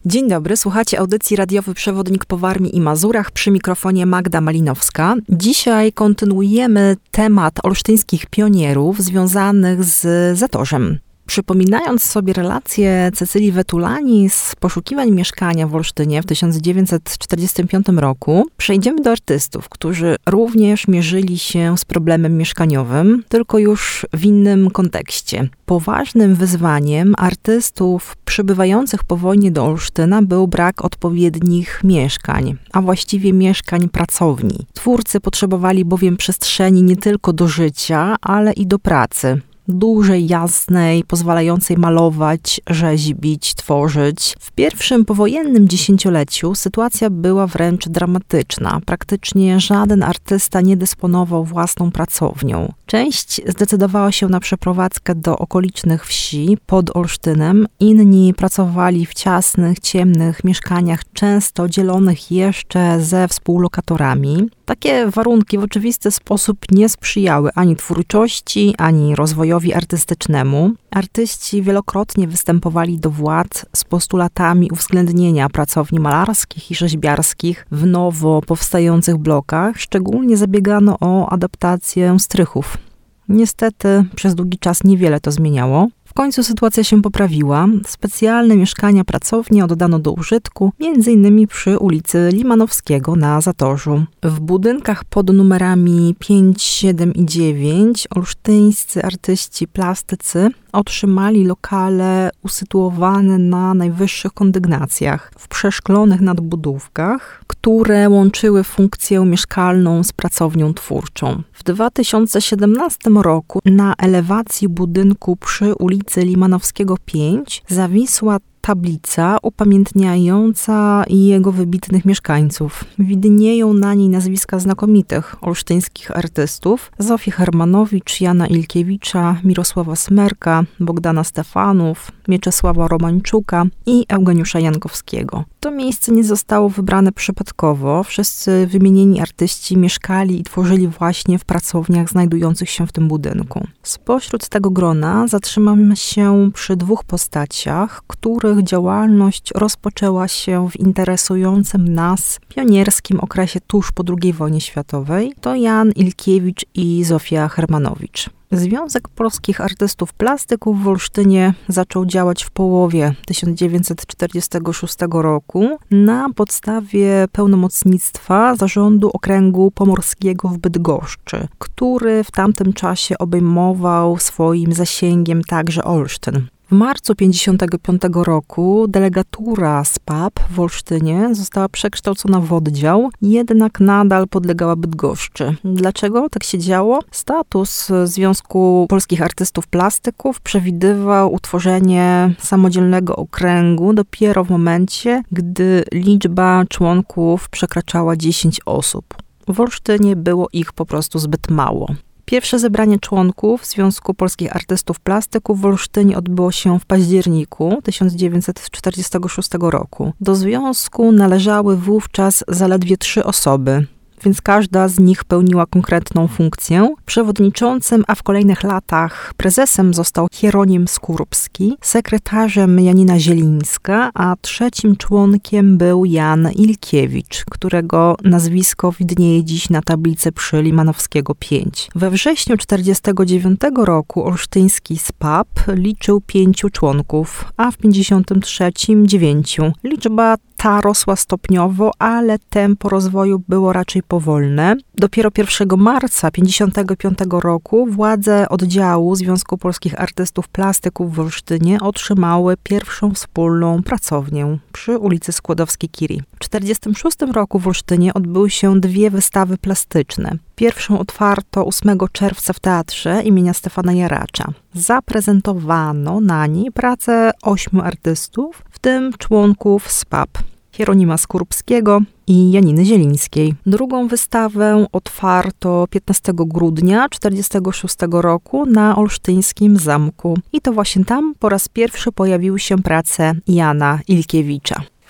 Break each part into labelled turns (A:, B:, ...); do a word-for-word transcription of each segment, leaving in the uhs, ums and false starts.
A: Dzień dobry, słuchacie audycji Radiowy Przewodnik po Warmii i Mazurach, przy mikrofonie Magda Malinowska. Dzisiaj kontynuujemy temat olsztyńskich pionierów związanych z Zatorzem. Przypominając sobie relacje Cecylii Wetulani z poszukiwań mieszkania w Olsztynie w tysiąc dziewięćset czterdziestym piątym roku, przejdziemy do artystów, którzy również mierzyli się z problemem mieszkaniowym, tylko już w innym kontekście. Poważnym wyzwaniem artystów przybywających po wojnie do Olsztyna był brak odpowiednich mieszkań, a właściwie mieszkań pracowni. Twórcy potrzebowali bowiem przestrzeni nie tylko do życia, ale i do pracy. Dużej, jasnej, pozwalającej malować, rzeźbić, tworzyć. W pierwszym powojennym dziesięcioleciu sytuacja była wręcz dramatyczna. Praktycznie żaden artysta nie dysponował własną pracownią. Część zdecydowała się na przeprowadzkę do okolicznych wsi pod Olsztynem. Inni pracowali w ciasnych, ciemnych mieszkaniach, często dzielonych jeszcze ze współlokatorami. Takie warunki w oczywisty sposób nie sprzyjały ani twórczości, ani rozwojowi artystycznemu. Artyści wielokrotnie występowali do władz z postulatami uwzględnienia pracowni malarskich i rzeźbiarskich w nowo powstających blokach. Szczególnie zabiegano o adaptację strychów. Niestety przez długi czas niewiele to zmieniało. W końcu sytuacja się poprawiła. Specjalne mieszkania pracownie oddano do użytku, między innymi przy ulicy Limanowskiego na Zatorzu. W budynkach pod numerami pięć, siedem i dziewięć olsztyńscy artyści plastycy otrzymali lokale usytuowane na najwyższych kondygnacjach, w przeszklonych nadbudówkach, które łączyły funkcję mieszkalną z pracownią twórczą. W dwa tysiące siedemnastym roku na elewacji budynku przy ulicy Limanowskiego pięć zawisła tablica upamiętniająca jego wybitnych mieszkańców. Widnieją na niej nazwiska znakomitych olsztyńskich artystów: Zofii Hermanowicz, Jana Ilkiewicza, Mirosława Smerka, Bogdana Stefanów, Mieczysława Romańczuka i Eugeniusza Jankowskiego. To miejsce nie zostało wybrane przypadkowo. Wszyscy wymienieni artyści mieszkali i tworzyli właśnie w pracowniach znajdujących się w tym budynku. Spośród tego grona zatrzymam się przy dwóch postaciach, których działalność rozpoczęła się w interesującym nas pionierskim okresie tuż po drugiej wojnie światowej. To Jan Ilkiewicz i Zofia Hermanowicz. Związek Polskich Artystów Plastyków w Olsztynie zaczął działać w połowie tysiąc dziewięćset czterdziestego szóstego roku na podstawie pełnomocnictwa Zarządu Okręgu Pomorskiego w Bydgoszczy, który w tamtym czasie obejmował swoim zasięgiem także Olsztyn. W marcu tysiąc dziewięćset pięćdziesiątego piątego roku delegatura z P A P w Olsztynie została przekształcona w oddział, jednak nadal podlegała Bydgoszczy. Dlaczego tak się działo? Status Związku Polskich Artystów Plastyków przewidywał utworzenie samodzielnego okręgu dopiero w momencie, gdy liczba członków przekraczała dziesięć osób. W Olsztynie było ich po prostu zbyt mało. Pierwsze zebranie członków Związku Polskich Artystów Plastyków w Olsztynie odbyło się w październiku tysiąc dziewięćset czterdziestego szóstego roku. Do związku należały wówczas zaledwie trzy osoby, więc każda z nich pełniła konkretną funkcję. Przewodniczącym, a w kolejnych latach prezesem został Hieronim Skorupski, sekretarzem Janina Zielińska, a trzecim członkiem był Jan Ilkiewicz, którego nazwisko widnieje dziś na tablicy przy Limanowskiego pięć. We wrześniu tysiąc dziewięćset czterdziestego dziewiątego roku olsztyński S P A P liczył pięciu członków, a w tysiąc dziewięćset pięćdziesiątym trzecim dziewięciu. Liczba ta rosła stopniowo, ale tempo rozwoju było raczej powolne. Dopiero pierwszego marca tysiąc dziewięćset pięćdziesiątego piątego roku władze oddziału Związku Polskich Artystów Plastyków w Olsztynie otrzymały pierwszą wspólną pracownię przy ulicy Skłodowskiej-Curie. W tysiąc dziewięćset czterdziestym szóstym roku w Olsztynie odbyły się dwie wystawy plastyczne. Pierwszą otwarto ósmego czerwca w Teatrze imienia Stefana Jaracza. Zaprezentowano na niej pracę ośmiu artystów, w tym członków S P A P: Hieronima Skorupskiego i Janiny Zielińskiej. Drugą wystawę otwarto piętnastego grudnia tysiąc dziewięćset czterdziestego szóstego roku na Olsztyńskim Zamku. I to właśnie tam po raz pierwszy pojawiły się prace Jana Ilkiewicza.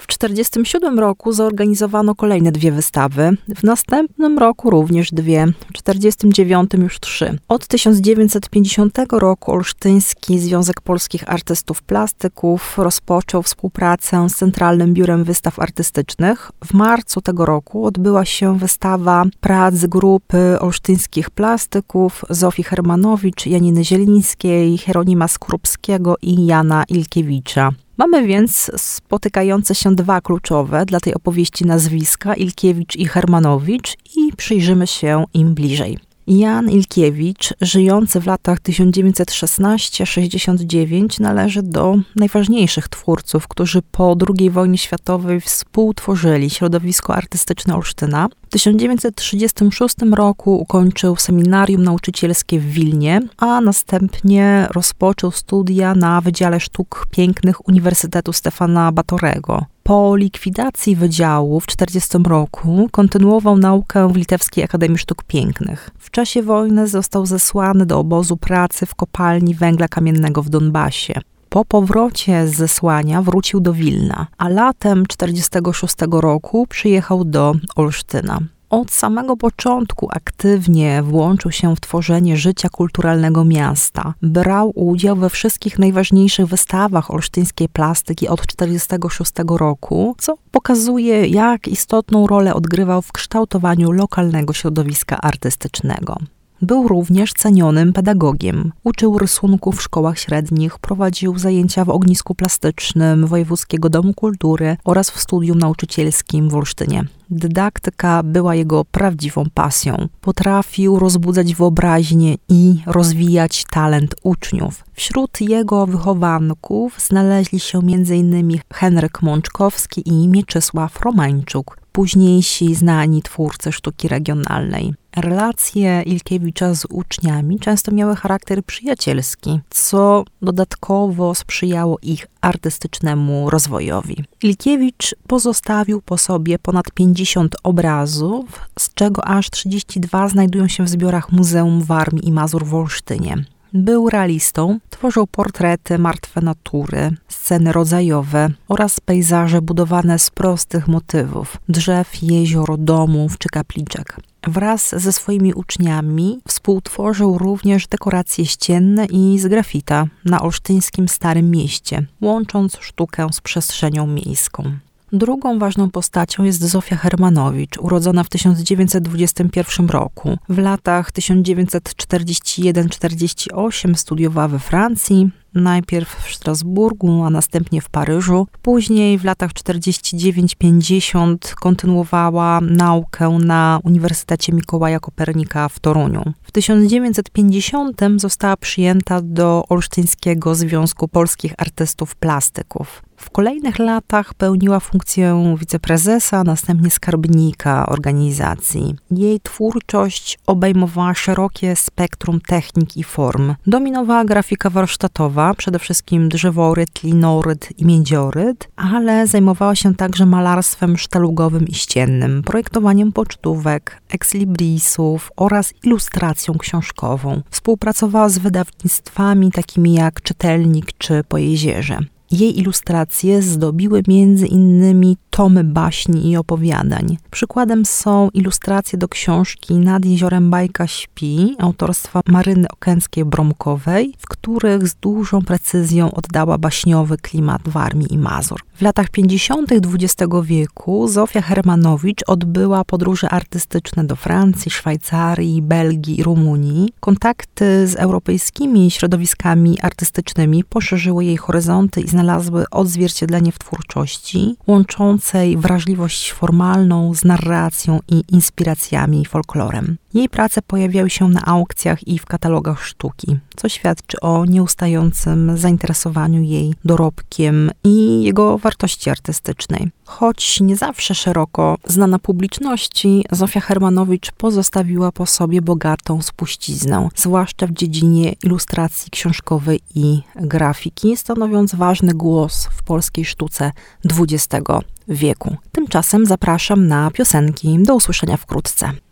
A: W tysiąc dziewięćset czterdziestym siódmym roku zorganizowano kolejne dwie wystawy, w następnym roku również dwie, w tysiąc dziewięćset czterdziestym dziewiątym już trzy. Od tysiąc dziewięćset pięćdziesiątego roku Olsztyński Związek Polskich Artystów Plastyków rozpoczął współpracę z Centralnym Biurem Wystaw Artystycznych. W marcu tego roku odbyła się wystawa prac grupy olsztyńskich plastyków Zofii Hermanowicz, Janiny Zielińskiej, Hieronima Skorupskiego i Jana Ilkiewicza. Mamy więc spotykające się dwa kluczowe dla tej opowieści nazwiska, Ilkiewicz i Hermanowicz, i przyjrzymy się im bliżej. Jan Ilkiewicz, żyjący w latach tysiąc dziewięćset szesnasty do sześćdziesiątego dziewiątego, należy do najważniejszych twórców, którzy po drugiej wojnie światowej współtworzyli środowisko artystyczne Olsztyna. W tysiąc dziewięćset trzydziestym szóstym roku ukończył seminarium nauczycielskie w Wilnie, a następnie rozpoczął studia na Wydziale Sztuk Pięknych Uniwersytetu Stefana Batorego. Po likwidacji wydziału w tysiąc dziewięćset czterdziestym roku kontynuował naukę w Litewskiej Akademii Sztuk Pięknych. W czasie wojny został zesłany do obozu pracy w kopalni węgla kamiennego w Donbasie. Po powrocie z zesłania wrócił do Wilna, a latem tysiąc dziewięćset czterdziestego szóstego roku przyjechał do Olsztyna. Od samego początku aktywnie włączył się w tworzenie życia kulturalnego miasta. Brał udział we wszystkich najważniejszych wystawach olsztyńskiej plastyki od tysiąc dziewięćset czterdziestego szóstego roku, co pokazuje, jak istotną rolę odgrywał w kształtowaniu lokalnego środowiska artystycznego. Był również cenionym pedagogiem. Uczył rysunku w szkołach średnich, prowadził zajęcia w ognisku plastycznym Wojewódzkiego Domu Kultury oraz w studium nauczycielskim w Olsztynie. Dydaktyka była jego prawdziwą pasją. Potrafił rozbudzać wyobraźnię i rozwijać talent uczniów. Wśród jego wychowanków znaleźli się między innymi Henryk Mączkowski i Mieczysław Romańczuk, późniejsi znani twórcy sztuki regionalnej. Relacje Ilkiewicza z uczniami często miały charakter przyjacielski, co dodatkowo sprzyjało ich artystycznemu rozwojowi. Ilkiewicz pozostawił po sobie ponad pięćdziesiąt obrazów, z czego aż trzydzieści dwa znajdują się w zbiorach Muzeum Warmii i Mazur w Olsztynie. Był realistą, tworzył portrety martwe natury, sceny rodzajowe oraz pejzaże budowane z prostych motywów drzew, jezior, domów czy kapliczek. Wraz ze swoimi uczniami współtworzył również dekoracje ścienne i z grafita na olsztyńskim Starym Mieście, łącząc sztukę z przestrzenią miejską. Drugą ważną postacią jest Zofia Hermanowicz, urodzona w tysiąc dziewięćset dwudziestym pierwszym roku. W latach tysiąc dziewięćset czterdziestym pierwszym do czterdziestego ósmego studiowała we Francji, najpierw w Strasburgu, a następnie w Paryżu. Później w latach czterdziestym dziewiątym do pięćdziesiątego kontynuowała naukę na Uniwersytecie Mikołaja Kopernika w Toruniu. W tysiąc dziewięćset pięćdziesiątym została przyjęta do Olsztyńskiego Związku Polskich Artystów Plastyków. W kolejnych latach pełniła funkcję wiceprezesa, następnie skarbnika organizacji. Jej twórczość obejmowała szerokie spektrum technik i form. Dominowała grafika warsztatowa, przede wszystkim drzeworyt, linoryt i miedzioryt, ale zajmowała się także malarstwem sztalugowym i ściennym, projektowaniem pocztówek, ekslibrisów oraz ilustracją książkową. Współpracowała z wydawnictwami takimi jak Czytelnik czy Po Jezierze. Jej ilustracje zdobiły między innymi tomy baśni i opowiadań. Przykładem są ilustracje do książki Nad jeziorem bajka śpi autorstwa Maryny Okęckiej-Bromkowej, w których z dużą precyzją oddała baśniowy klimat Warmii i Mazur. W latach pięćdziesiątych dwudziestego wieku Zofia Hermanowicz odbyła podróże artystyczne do Francji, Szwajcarii, Belgii i Rumunii. Kontakty z europejskimi środowiskami artystycznymi poszerzyły jej horyzonty i znalazły odzwierciedlenie w twórczości, łączącej wrażliwość formalną z narracją i inspiracjami i folklorem. Jej prace pojawiały się na aukcjach i w katalogach sztuki, co świadczy o nieustającym zainteresowaniu jej dorobkiem i jego wartości artystycznej. Choć nie zawsze szeroko znana publiczności, Zofia Hermanowicz pozostawiła po sobie bogatą spuściznę, zwłaszcza w dziedzinie ilustracji książkowej i grafiki, stanowiąc ważny głos w polskiej sztuce dwudziestego wieku. Tymczasem zapraszam na piosenki. Do usłyszenia wkrótce.